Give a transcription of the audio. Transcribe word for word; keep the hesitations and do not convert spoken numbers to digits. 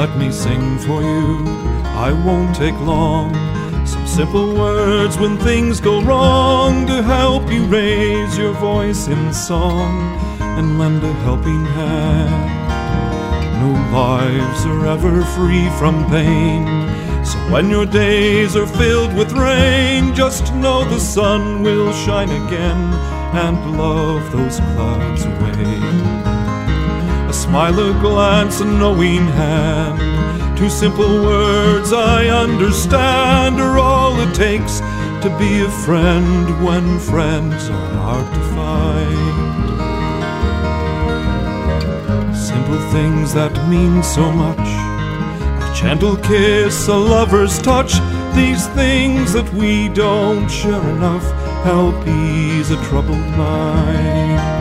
let me sing for you, I won't take long. Some simple words when things go wrong, to help you raise your voice in song and lend a helping hand. No lives are ever free from pain, so when your days are filled with rain, just know the sun will shine again and love those clouds away. A smile, a glance, a knowing hand, two simple words I understand are all it takes to be a friend when friends are hard to find. Simple things that mean so much, a gentle kiss, a lover's touch, these things that we don't share enough help ease a troubled mind.